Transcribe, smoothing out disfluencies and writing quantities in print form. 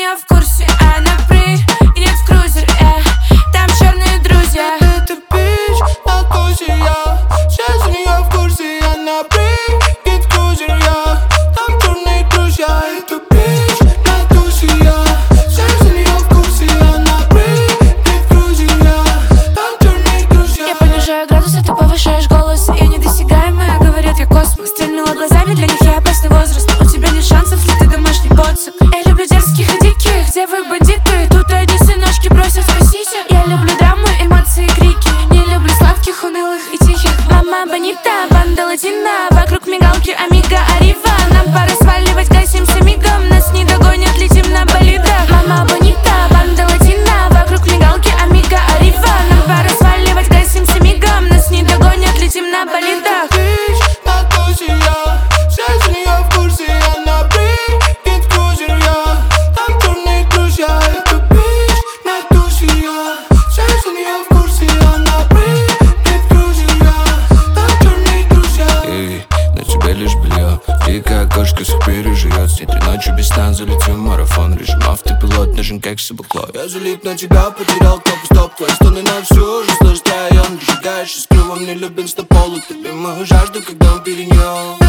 нее в курсе, она приедет в крузер, там черные друзья. Это бич на тусе, я сейчас у нее в курсе, она приедет в крузер, там черные друзья. Это бич на тусе, я сейчас у нее в курсе, она приедет в крузер, там черные друзья. Я понижаю градусы, ты повышаешь голос. Я недосягаемая, говорят, я космос. Стрельнула глазами, для них я опасный возраст. У тебя нет шансов, если ты домашний боцик. Я люблю дерзких и диких, где вы бандиты? Тут одни сыночки просят спасите. Я люблю драмы, эмоции, крики. Не люблю сладких, унылых и тихих. Мама бонита, банда латина. Вокруг мигалки, амиго, арива. Нам пора сваливать, гасимся мигом. Нас не догонят, летим на болидах. Мама бонита, банда латина. Вокруг мигалки, амиго, арива. Нам пора сваливать, гасимся мигом. Нас не догонят, летим на болидах. Бич на тусе, я сейчас у нее в курсе, она приедет в крузер, там черные друзья. Это бич на тусе, я сейчас у нее в курсе, она приедет в крузер, там черные друзья. Эй, на тебе лишь белье, дикая кошка всех переживет. С ней 3 ночи без сна, залетим в марафон. Режим автопилот, нажим как собакло. Я залип на тебя, потерял кнопку стоп. Твои стоны на всю жизнь, слышь, район. Прижигаешь искру во мне, любим с тобой. Ты мою жажду, когда он перенес.